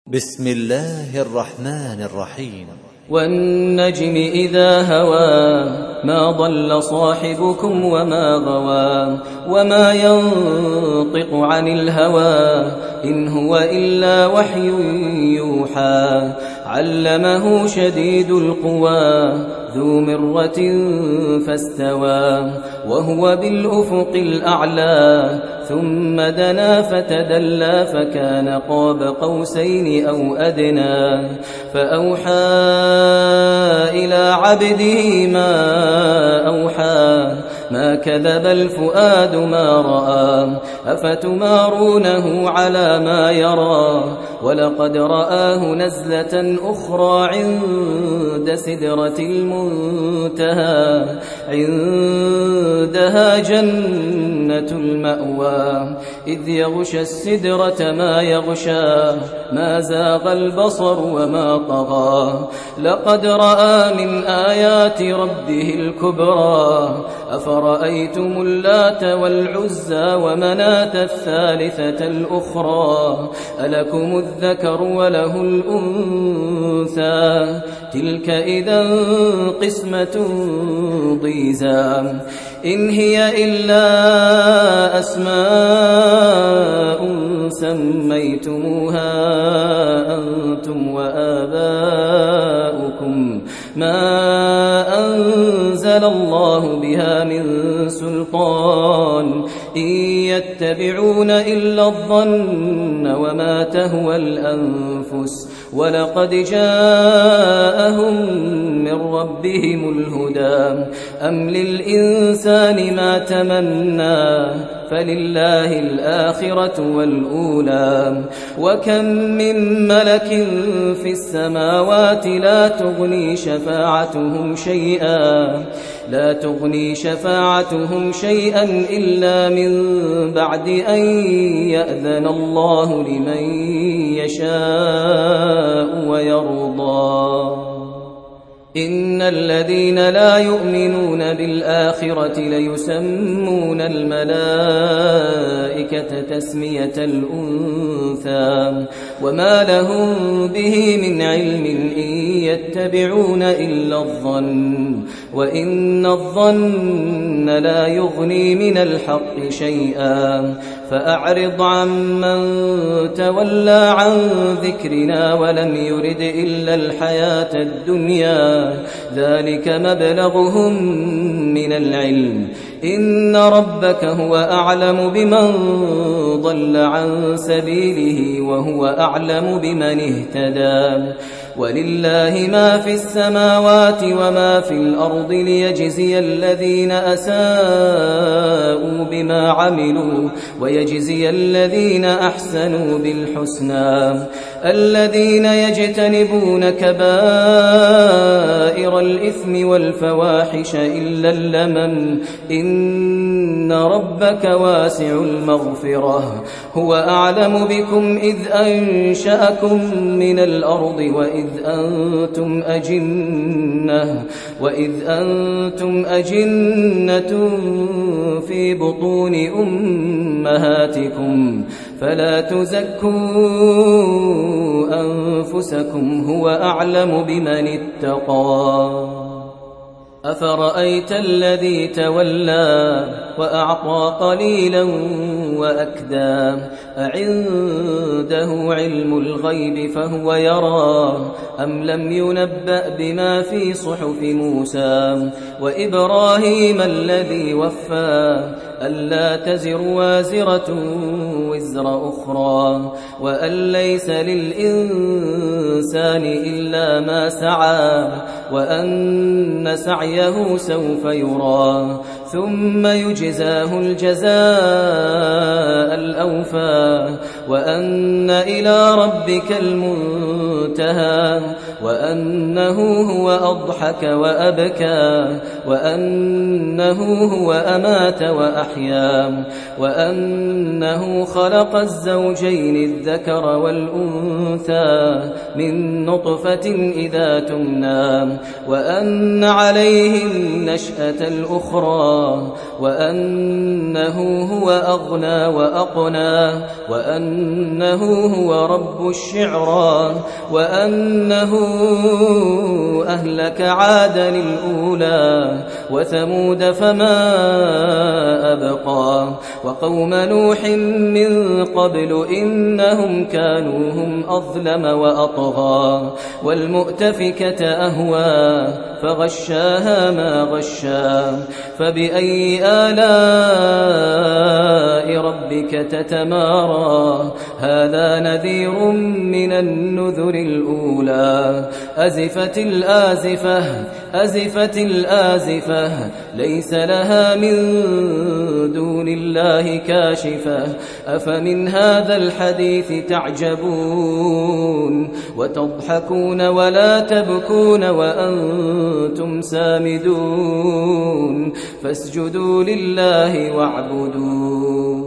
بسم الله الرحمن الرحيم. والنجم إذا هوى ما ضل صاحبكم وما غوى وما ينطق عن الهوى إن هو إلا وحي يوحى علمه شديد القوى ذو مرة فاستوى وهو بالأفق الأعلى ثم دنا فتدلى فكان قاب قوسين أو أدنى فأوحى إلى عبده ما أوحى ما كذب الفؤاد ما رأى أفتمارونه على ما يرى ولقد رآه نزلة أخرى عند سدرة المنتهى عندها جنة المأوى إذ يغشى السدرة ما يغشى ما زاغ البصر وما طغى لقد رأى من آيات ربه الكبرى أفرأيتم اللات والعزى ومناة الثالثة الأخرى ألكم الذكر وله الأنثى تلك إذا قسمة ضيزى إن هي إلا أسماء سميتموها أنتم وآباؤكم ما أنزل الله بها من سلطان إن يتبعون إلا الظن وما تهوى الأنفس ولقد جاءهم من ربهم الهدى أم للإنسان ما تمنى فلله الآخرة والأولى وكم من ملك في السماوات لا تغني شفاعتهم شيئا إلا من بعد أن يأذن الله لمن يشاء ويرضى إن الذين لا يؤمنون بالآخرة ليسمون الملائكة تسمية الأنثى وما لهم به من علم إن يتبعون إلا الظن وإن الظن لا يغني من الحق شيئا فأعرض عمن تولى عن ذكرنا ولم يرد إلا الحياة الدنيا ذلك مبلغهم من العلم إن ربك هو أعلم بمن ضل عن سبيله وهو أعلم بمن اهتدى ولله ما في السماوات وما في الأرض ليجزي الذين أساءوا بما عملوا ويجزي الذين أحسنوا بالحسنى الذين يجتنبون كبائر الإثم والفواحش إلا اللمم إن ربك واسع المغفرة هو أعلم بكم إذ أنشأكم من الأرض وإذ أنتم أجنة في بطون أمهاتكم فلا تزكوا أنفسكم هو أعلم بمن اتقى أفرأيت الذي تولى وأعطى قليلا وأكدى أعنده علم الغيب فهو يرى أم لم ينبأ بما في صحف موسى وإبراهيم الذي وفى ألا تزر وازرة وزر أخرى وأن ليس للإنسان إلا ما سعى وأن سعيه سوف يرى ثم يجزاه الجزاء الأوفى وأن إلى ربك المنتهى وأنه هو أضحك وأبكى وأنه هو أمات وأحيا وأنه خلق الزوجين الذكر والأنثى من نطفة إذا تمنى وأن عليه النشأة الأخرى وأنه هو أغنى وأقنى وأنه هو رب الشعرى وأنه أهلك عادا الأولى وثمود فما أبقى وقوم نوح من قبل إنهم كانوا هم أظلم وأطغى والمؤتفكة أهوى فغشاها ما غشا فبأي آلاء ربك تتمارى هذا نذير من النذر الأولى أزفت الآزفة ليس لها من دون الله كاشفة أفمن هذا الحديث تعجبون وتضحكون ولا تبكون وأنتم سامدون فاسجدوا لله واعبدوا